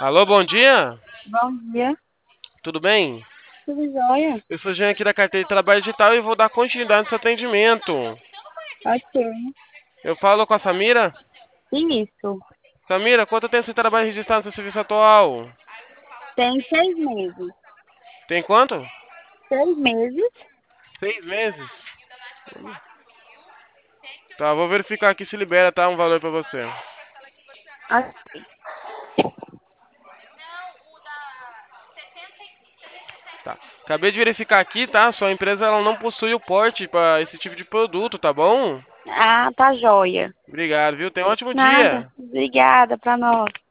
Alô, bom dia? Bom dia, Tudo bem? tudo jóia? Eu sou Jean aqui da carteira de trabalho digital e vou dar continuidade no seu atendimento. Ok. Eu falo com a Samira. Isso, Samira, quanto tempo você trabalha registrado no seu serviço atual? tem 6 meses. Tem quanto? 6 meses? 6 meses. Tá, vou verificar aqui se libera, tá? Um valor pra você. Ok. Tá. Acabei de verificar aqui, tá? Sua empresa ela não possui o porte para esse tipo de produto, tá bom? Ah, tá jóia. Obrigado, viu? Tenha um ótimo Nada. dia. Obrigada pra nós.